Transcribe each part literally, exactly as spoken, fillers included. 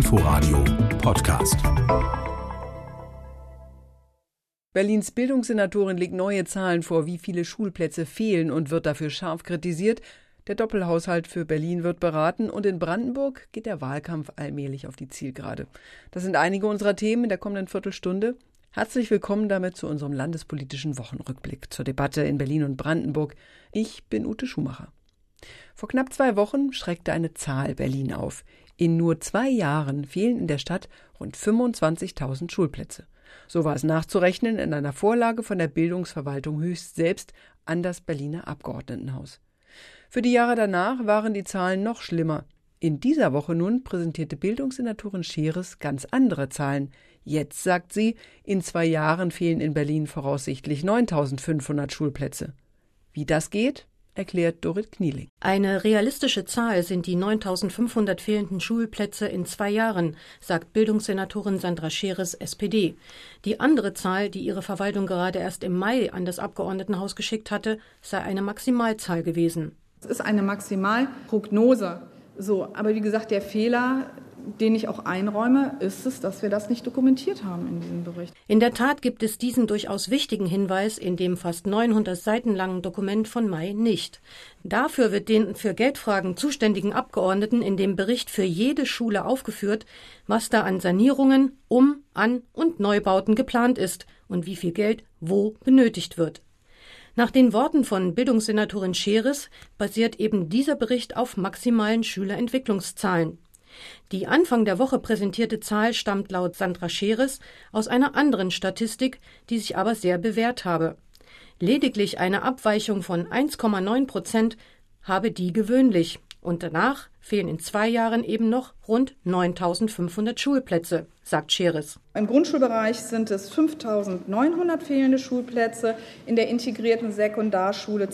Inforadio Podcast. Berlins Bildungssenatorin legt neue Zahlen vor, wie viele Schulplätze fehlen und wird dafür scharf kritisiert. Der Doppelhaushalt für Berlin wird beraten und in Brandenburg geht der Wahlkampf allmählich auf die Zielgerade. Das sind einige unserer Themen in der kommenden Viertelstunde. Herzlich willkommen damit zu unserem landespolitischen Wochenrückblick zur Debatte in Berlin und Brandenburg. Ich bin Ute Schumacher. Vor knapp zwei Wochen schreckte eine Zahl Berlin auf. In nur zwei Jahren fehlen in der Stadt rund fünfundzwanzigtausend Schulplätze. So war es nachzurechnen in einer Vorlage von der Bildungsverwaltung Höchst selbst an das Berliner Abgeordnetenhaus. Für die Jahre danach waren die Zahlen noch schlimmer. In dieser Woche nun präsentierte Bildungssenatorin Scheres ganz andere Zahlen. Jetzt sagt sie, in zwei Jahren fehlen in Berlin voraussichtlich neuntausendfünfhundert Schulplätze. Wie das geht, erklärt Dorit Knieling. Eine realistische Zahl sind die neuntausendfünfhundert fehlenden Schulplätze in zwei Jahren, sagt Bildungssenatorin Sandra Scheres, S P D. Die andere Zahl, die ihre Verwaltung gerade erst im Mai an das Abgeordnetenhaus geschickt hatte, sei eine Maximalzahl gewesen. Es ist eine Maximalprognose. So, aber wie gesagt, der Fehler, den ich auch einräume, ist es, dass wir das nicht dokumentiert haben in diesem Bericht. In der Tat gibt es diesen durchaus wichtigen Hinweis in dem fast neunhundert Seiten langen Dokument von Mai nicht. Dafür wird den für Geldfragen zuständigen Abgeordneten in dem Bericht für jede Schule aufgeführt, was da an Sanierungen, Um-, An- und Neubauten geplant ist und wie viel Geld wo benötigt wird. Nach den Worten von Bildungssenatorin Scheres basiert eben dieser Bericht auf maximalen Schülerentwicklungszahlen. Die Anfang der Woche präsentierte Zahl stammt laut Sandra Scheres aus einer anderen Statistik, die sich aber sehr bewährt habe. Lediglich eine Abweichung von eins Komma neun Prozent habe die gewöhnlich. Und danach fehlen in zwei Jahren eben noch rund neuntausendfünfhundert Schulplätze, sagt Scheres. Im Grundschulbereich sind es fünftausendneunhundert fehlende Schulplätze, in der integrierten Sekundarschule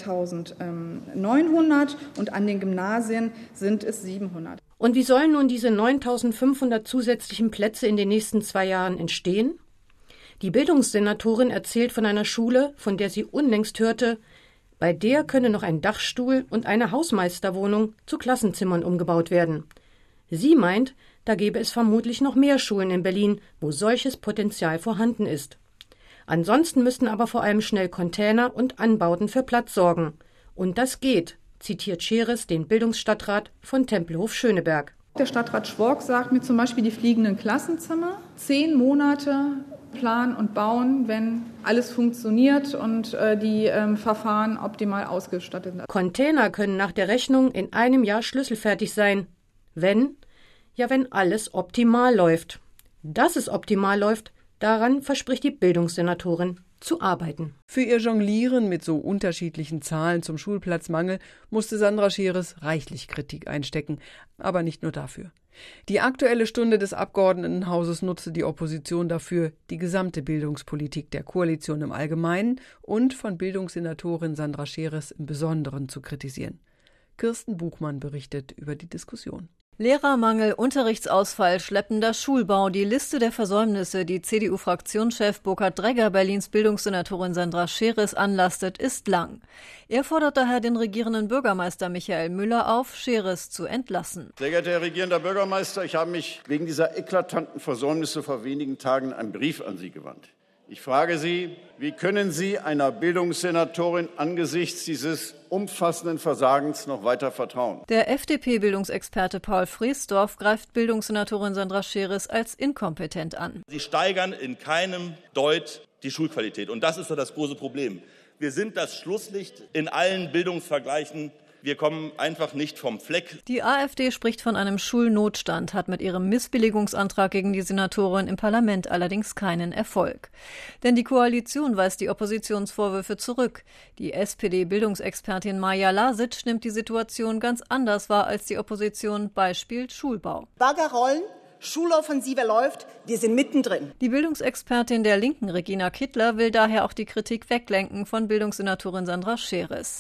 zweitausendneunhundert und an den Gymnasien sind es siebenhundert. Und wie sollen nun diese neuntausendfünfhundert zusätzlichen Plätze in den nächsten zwei Jahren entstehen? Die Bildungssenatorin erzählt von einer Schule, von der sie unlängst hörte, bei der könne noch ein Dachstuhl und eine Hausmeisterwohnung zu Klassenzimmern umgebaut werden. Sie meint, da gäbe es vermutlich noch mehr Schulen in Berlin, wo solches Potenzial vorhanden ist. Ansonsten müssten aber vor allem schnell Container und Anbauten für Platz sorgen. Und das geht, zitiert Scheres den Bildungsstadtrat von Tempelhof-Schöneberg. Der Stadtrat Schwork sagt mir zum Beispiel die fliegenden Klassenzimmer, zehn Monate planen und bauen, wenn alles funktioniert und äh, die ähm, Verfahren optimal ausgestattet sind. Container können nach der Rechnung in einem Jahr schlüsselfertig sein. Wenn? Ja, wenn alles optimal läuft. Dass es optimal läuft, daran verspricht die Bildungssenatorin zu arbeiten. Für ihr Jonglieren mit so unterschiedlichen Zahlen zum Schulplatzmangel musste Sandra Scheres reichlich Kritik einstecken, aber nicht nur dafür. Die Aktuelle Stunde des Abgeordnetenhauses nutzte die Opposition dafür, die gesamte Bildungspolitik der Koalition im Allgemeinen und von Bildungssenatorin Sandra Scheres im Besonderen zu kritisieren. Kirsten Buchmann berichtet über die Diskussion. Lehrermangel, Unterrichtsausfall, schleppender Schulbau, die Liste der Versäumnisse, die C D U-Fraktionschef Burkhard Dregger Berlins Bildungssenatorin Sandra Scheres anlastet, ist lang. Er fordert daher den regierenden Bürgermeister Michael Müller auf, Scheres zu entlassen. Sehr geehrter Herr regierender Bürgermeister, ich habe mich wegen dieser eklatanten Versäumnisse vor wenigen Tagen einen Brief an Sie gewandt. Ich frage Sie, wie können Sie einer Bildungssenatorin angesichts dieses umfassenden Versagens noch weiter vertrauen? Der F D P-Bildungsexperte Paul Friesdorf greift Bildungssenatorin Sandra Scheres als inkompetent an. Sie steigern in keinem Deut die Schulqualität. Und das ist doch das große Problem. Wir sind das Schlusslicht in allen Bildungsvergleichen. Wir kommen einfach nicht vom Fleck. Die AfD spricht von einem Schulnotstand, hat mit ihrem Missbilligungsantrag gegen die Senatorin im Parlament allerdings keinen Erfolg. Denn die Koalition weist die Oppositionsvorwürfe zurück. Die S P D-Bildungsexpertin Maja Lasic nimmt die Situation ganz anders wahr als die Opposition, Beispiel Schulbau. Bagger rollen, Schuloffensive läuft, wir sind mittendrin. Die Bildungsexpertin der Linken, Regina Kittler, will daher auch die Kritik weglenken von Bildungssenatorin Sandra Scheres.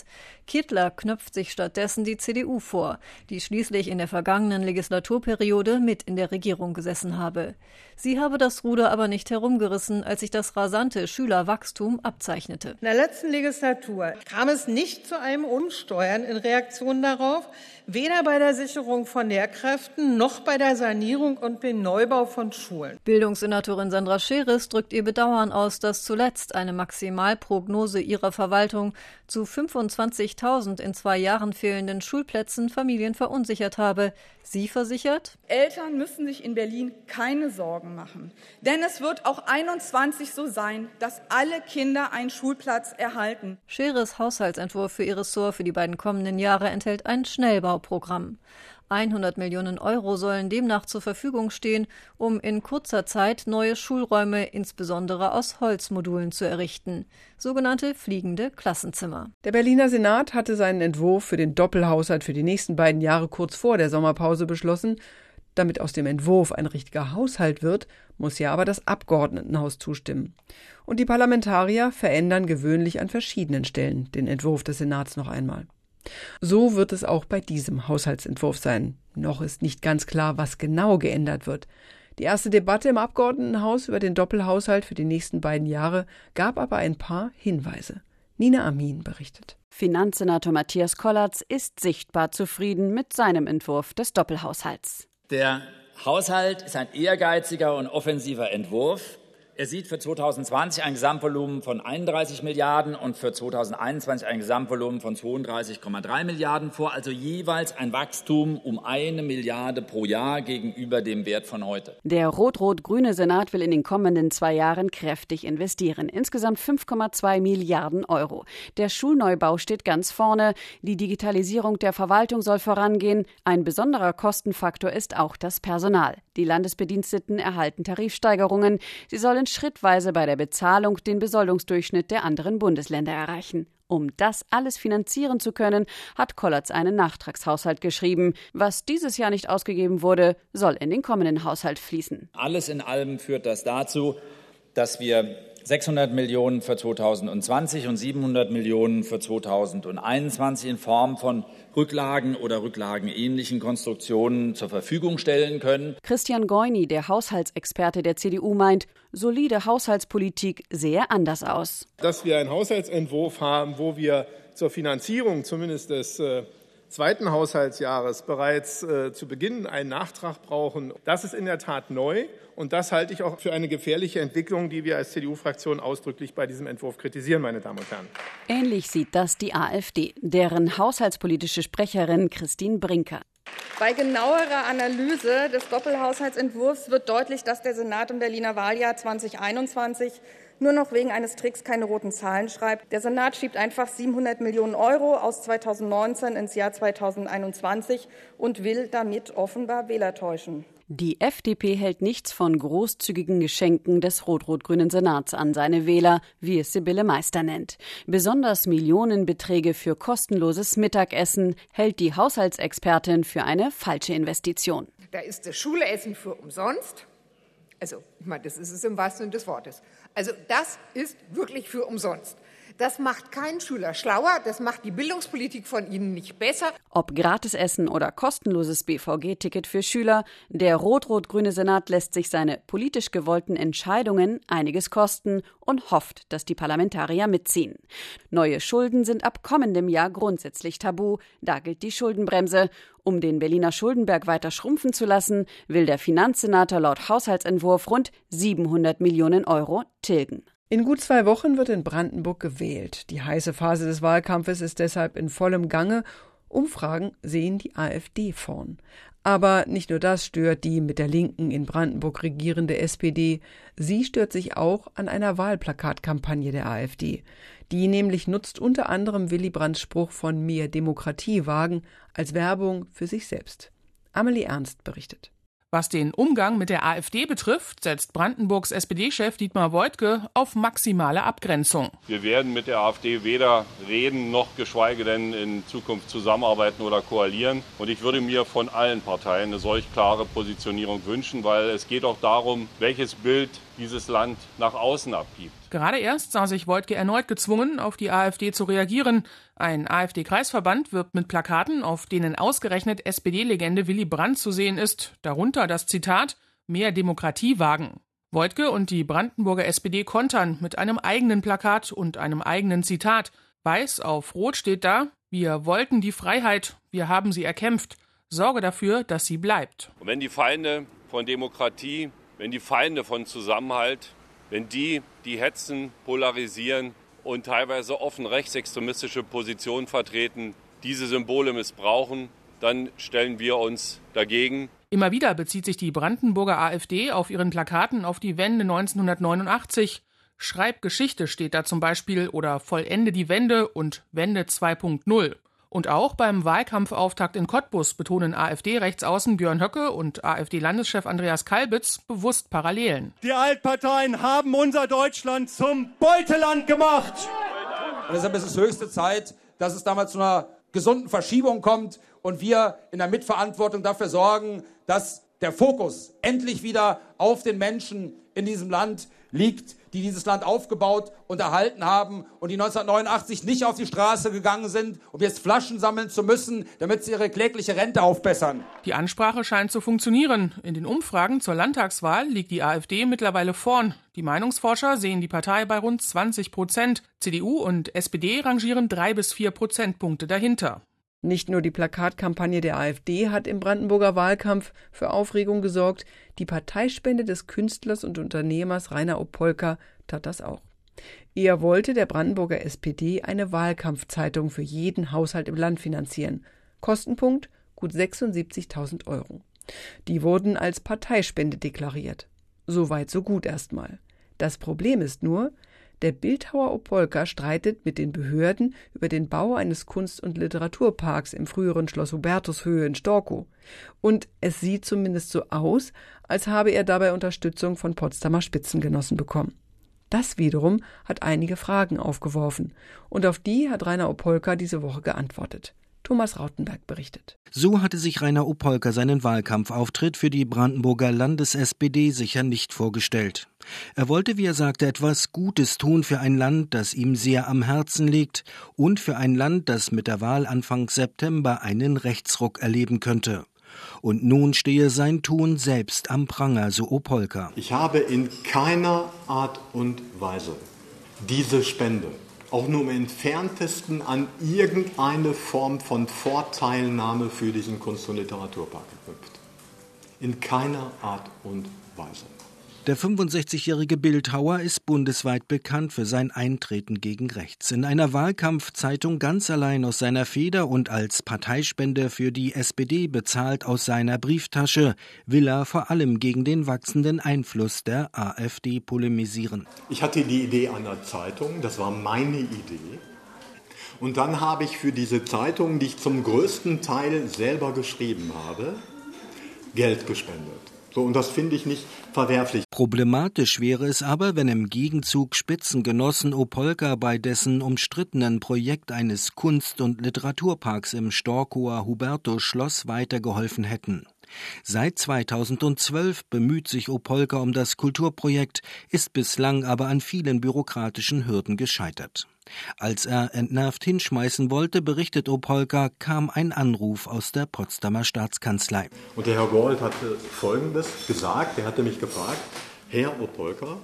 Kittler knöpft sich stattdessen die C D U vor, die schließlich in der vergangenen Legislaturperiode mit in der Regierung gesessen habe. Sie habe das Ruder aber nicht herumgerissen, als sich das rasante Schülerwachstum abzeichnete. In der letzten Legislatur kam es nicht zu einem Umsteuern in Reaktion darauf, weder bei der Sicherung von Lehrkräften noch bei der Sanierung und dem Neubau von Schulen. Bildungssenatorin Sandra Scheres drückt ihr Bedauern aus, dass zuletzt eine Maximalprognose ihrer Verwaltung zu fünfundzwanzigtausend in zwei Jahren fehlenden Schulplätzen Familien verunsichert habe. Sie versichert: Eltern müssen sich in Berlin keine Sorgen machen. Denn es wird auch einundzwanzig so sein, dass alle Kinder einen Schulplatz erhalten. Scheres Haushaltsentwurf für ihr Ressort für die beiden kommenden Jahre enthält ein Schnellbauprogramm. hundert Millionen Euro sollen demnach zur Verfügung stehen, um in kurzer Zeit neue Schulräume insbesondere aus Holzmodulen zu errichten. Sogenannte fliegende Klassenzimmer. Der Berliner Senat hatte seinen Entwurf für den Doppelhaushalt für die nächsten beiden Jahre kurz vor der Sommerpause beschlossen. Damit aus dem Entwurf ein richtiger Haushalt wird, muss ja aber das Abgeordnetenhaus zustimmen. Und die Parlamentarier verändern gewöhnlich an verschiedenen Stellen den Entwurf des Senats noch einmal. So wird es auch bei diesem Haushaltsentwurf sein. Noch ist nicht ganz klar, was genau geändert wird. Die erste Debatte im Abgeordnetenhaus über den Doppelhaushalt für die nächsten beiden Jahre gab aber ein paar Hinweise. Nina Amin berichtet. Finanzsenator Matthias Kollatz ist sichtbar zufrieden mit seinem Entwurf des Doppelhaushalts. Der Haushalt ist ein ehrgeiziger und offensiver Entwurf. Er sieht für zweitausendzwanzig ein Gesamtvolumen von einunddreißig Milliarden und für zweitausendeinundzwanzig ein Gesamtvolumen von zweiunddreißig Komma drei Milliarden vor, also jeweils ein Wachstum um eine Milliarde pro Jahr gegenüber dem Wert von heute. Der rot-rot-grüne Senat will in den kommenden zwei Jahren kräftig investieren, insgesamt fünf Komma zwei Milliarden Euro. Der Schulneubau steht ganz vorne, die Digitalisierung der Verwaltung soll vorangehen, ein besonderer Kostenfaktor ist auch das Personal. Die Landesbediensteten erhalten Tarifsteigerungen, sie sollen schrittweise bei der Bezahlung den Besoldungsdurchschnitt der anderen Bundesländer erreichen. Um das alles finanzieren zu können, hat Kollatz einen Nachtragshaushalt geschrieben. Was dieses Jahr nicht ausgegeben wurde, soll in den kommenden Haushalt fließen. Alles in allem führt das dazu, dass wir sechshundert Millionen für zweitausendzwanzig und siebenhundert Millionen für zweitausendeinundzwanzig in Form von Rücklagen oder rücklagenähnlichen Konstruktionen zur Verfügung stellen können. Christian Goini, der Haushaltsexperte der C D U, meint, solide Haushaltspolitik sehe anders aus. Dass wir einen Haushaltsentwurf haben, wo wir zur Finanzierung zumindest des äh, zweiten Haushaltsjahres bereits äh, zu Beginn einen Nachtrag brauchen, das ist in der Tat neu. Und das halte ich auch für eine gefährliche Entwicklung, die wir als C D U-Fraktion ausdrücklich bei diesem Entwurf kritisieren, meine Damen und Herren. Ähnlich sieht das die AfD, deren haushaltspolitische Sprecherin Christine Brinker. Bei genauerer Analyse des Doppelhaushaltsentwurfs wird deutlich, dass der Senat im Berliner Wahljahr zweitausendeinundzwanzig nur noch wegen eines Tricks keine roten Zahlen schreibt. Der Senat schiebt einfach siebenhundert Millionen Euro aus zweitausendneunzehn ins Jahr zweitausendeinundzwanzig und will damit offenbar Wähler täuschen. Die F D P hält nichts von großzügigen Geschenken des rot-rot-grünen Senats an seine Wähler, wie es Sibylle Meister nennt. Besonders Millionenbeträge für kostenloses Mittagessen hält die Haushaltsexpertin für eine falsche Investition. Da ist das Schulessen für umsonst. Also, ich meine, das ist es im wahrsten Sinne des Wortes. Also, das ist wirklich für umsonst. Das macht keinen Schüler schlauer, das macht die Bildungspolitik von ihnen nicht besser. Ob Gratisessen oder kostenloses B V G-Ticket für Schüler, der rot-rot-grüne Senat lässt sich seine politisch gewollten Entscheidungen einiges kosten und hofft, dass die Parlamentarier mitziehen. Neue Schulden sind ab kommendem Jahr grundsätzlich tabu, da gilt die Schuldenbremse. Um den Berliner Schuldenberg weiter schrumpfen zu lassen, will der Finanzsenator laut Haushaltsentwurf rund siebenhundert Millionen Euro tilgen. In gut zwei Wochen wird in Brandenburg gewählt. Die heiße Phase des Wahlkampfes ist deshalb in vollem Gange. Umfragen sehen die AfD vorn. Aber nicht nur das stört die mit der Linken in Brandenburg regierende S P D. Sie stört sich auch an einer Wahlplakatkampagne der AfD. Die nämlich nutzt unter anderem Willy Brandts Spruch von Mehr Demokratie wagen als Werbung für sich selbst. Amelie Ernst berichtet. Was den Umgang mit der AfD betrifft, setzt Brandenburgs S P D-Chef Dietmar Woidke auf maximale Abgrenzung. Wir werden mit der AfD weder reden noch geschweige denn in Zukunft zusammenarbeiten oder koalieren. Und ich würde mir von allen Parteien eine solch klare Positionierung wünschen, weil es geht auch darum, welches Bild dieses Land nach außen abgibt. Gerade erst sah sich Woidke erneut gezwungen, auf die AfD zu reagieren. Ein AfD-Kreisverband wirbt mit Plakaten, auf denen ausgerechnet S P D-Legende Willy Brandt zu sehen ist, darunter das Zitat »Mehr Demokratie wagen«. Woidke und die Brandenburger S P D kontern mit einem eigenen Plakat und einem eigenen Zitat. Weiß auf Rot steht da: Wir wollten die Freiheit, wir haben sie erkämpft. Sorge dafür, dass sie bleibt. Und wenn die Feinde von Demokratie, wenn die Feinde von Zusammenhalt, wenn die, die hetzen, polarisieren und teilweise offen rechtsextremistische Positionen vertreten, diese Symbole missbrauchen, dann stellen wir uns dagegen. Immer wieder bezieht sich die Brandenburger AfD auf ihren Plakaten auf die Wende neunzehnhundertneunundachtzig. Schreib Geschichte steht da zum Beispiel oder Vollende die Wende und Wende zwei Punkt null. Und auch beim Wahlkampfauftakt in Cottbus betonen AfD-Rechtsaußen Björn Höcke und AfD-Landeschef Andreas Kalbitz bewusst Parallelen. Die Altparteien haben unser Deutschland zum Beuteland gemacht. Und deshalb ist es höchste Zeit, dass es damals zu einer gesunden Verschiebung kommt und wir in der Mitverantwortung dafür sorgen, dass der Fokus endlich wieder auf den Menschen in diesem Land liegt, die dieses Land aufgebaut und erhalten haben und die neunzehnhundertneunundachtzig nicht auf die Straße gegangen sind, um jetzt Flaschen sammeln zu müssen, damit sie ihre klägliche Rente aufbessern. Die Ansprache scheint zu funktionieren. In den Umfragen zur Landtagswahl liegt die AfD mittlerweile vorn. Die Meinungsforscher sehen die Partei bei rund zwanzig Prozent. C D U und S P D rangieren drei bis vier Prozentpunkte dahinter. Nicht nur die Plakatkampagne der AfD hat im Brandenburger Wahlkampf für Aufregung gesorgt, die Parteispende des Künstlers und Unternehmers Rainer Opolka tat das auch. Er wollte der Brandenburger S P D eine Wahlkampfzeitung für jeden Haushalt im Land finanzieren. Kostenpunkt gut sechsundsiebzigtausend Euro. Die wurden als Parteispende deklariert. So weit, so gut erstmal. Das Problem ist nur, der Bildhauer Opolka streitet mit den Behörden über den Bau eines Kunst- und Literaturparks im früheren Schloss Hubertushöhe in Storkow. Und es sieht zumindest so aus, als habe er dabei Unterstützung von Potsdamer Spitzengenossen bekommen. Das wiederum hat einige Fragen aufgeworfen. Und auf die hat Rainer Opolka diese Woche geantwortet. Thomas Rautenberg berichtet. So hatte sich Rainer Opolka seinen Wahlkampfauftritt für die Brandenburger Landes-S P D sicher nicht vorgestellt. Er wollte, wie er sagte, etwas Gutes tun für ein Land, das ihm sehr am Herzen liegt und für ein Land, das mit der Wahl Anfang September einen Rechtsruck erleben könnte. Und nun stehe sein Tun selbst am Pranger, so Opolka. Ich habe in keiner Art und Weise diese Spende auch nur im Entferntesten an irgendeine Form von Vorteilnahme für diesen Kunst- und Literaturpark geknüpft. In keiner Art und Weise. Der fünfundsechzigjährige Bildhauer ist bundesweit bekannt für sein Eintreten gegen rechts. In einer Wahlkampfzeitung ganz allein aus seiner Feder und als Parteispende für die S P D bezahlt aus seiner Brieftasche will er vor allem gegen den wachsenden Einfluss der AfD polemisieren. Ich hatte die Idee einer Zeitung, das war meine Idee. Und dann habe ich für diese Zeitung, die ich zum größten Teil selber geschrieben habe, Geld gespendet. So, und das finde ich nicht verwerflich. Problematisch wäre es aber, wenn im Gegenzug Spitzengenossen Opolka bei dessen umstrittenen Projekt eines Kunst- und Literaturparks im Storkower Hubertusschloss weitergeholfen hätten. Seit zweitausendzwölf bemüht sich Opolka um das Kulturprojekt, ist bislang aber an vielen bürokratischen Hürden gescheitert. Als er entnervt hinschmeißen wollte, berichtet Opolka, kam ein Anruf aus der Potsdamer Staatskanzlei. Und der Herr Gold hatte Folgendes gesagt, er hatte mich gefragt: Herr Opolka,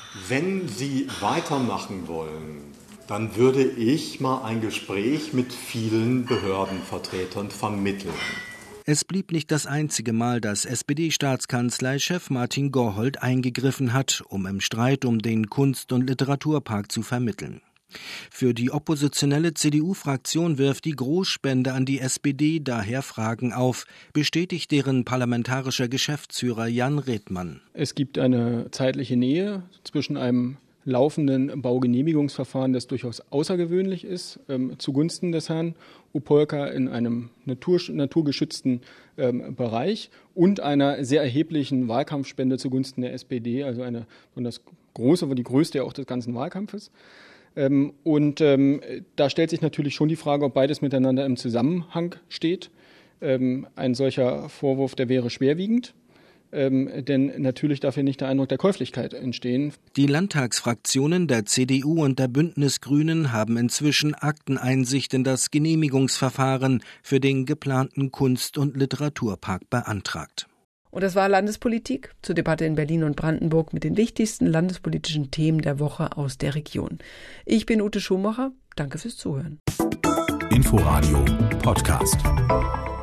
wenn Sie weitermachen wollen, dann würde ich mal ein Gespräch mit vielen Behördenvertretern vermitteln. Es blieb nicht das einzige Mal, dass S P D-Staatskanzleichef Martin Gorhold eingegriffen hat, um im Streit um den Kunst- und Literaturpark zu vermitteln. Für die oppositionelle C D U-Fraktion wirft die Großspende an die S P D daher Fragen auf, bestätigt deren parlamentarischer Geschäftsführer Jan Redmann. Es gibt eine zeitliche Nähe zwischen einem laufenden Baugenehmigungsverfahren, das durchaus außergewöhnlich ist, ähm, zugunsten des Herrn Opolka in einem natur, naturgeschützten ähm, Bereich und einer sehr erheblichen Wahlkampfspende zugunsten der S P D, also eine besonders große, aber die größte ja auch des ganzen Wahlkampfes. Ähm, und ähm, da stellt sich natürlich schon die Frage, ob beides miteinander im Zusammenhang steht. Ähm, ein solcher Vorwurf, der wäre schwerwiegend. Ähm, denn natürlich darf hier nicht der Eindruck der Käuflichkeit entstehen. Die Landtagsfraktionen der C D U und der Bündnis-Grünen haben inzwischen Akteneinsicht in das Genehmigungsverfahren für den geplanten Kunst- und Literaturpark beantragt. Und das war Landespolitik zur Debatte in Berlin und Brandenburg mit den wichtigsten landespolitischen Themen der Woche aus der Region. Ich bin Ute Schumacher. Danke fürs Zuhören. Inforadio Podcast.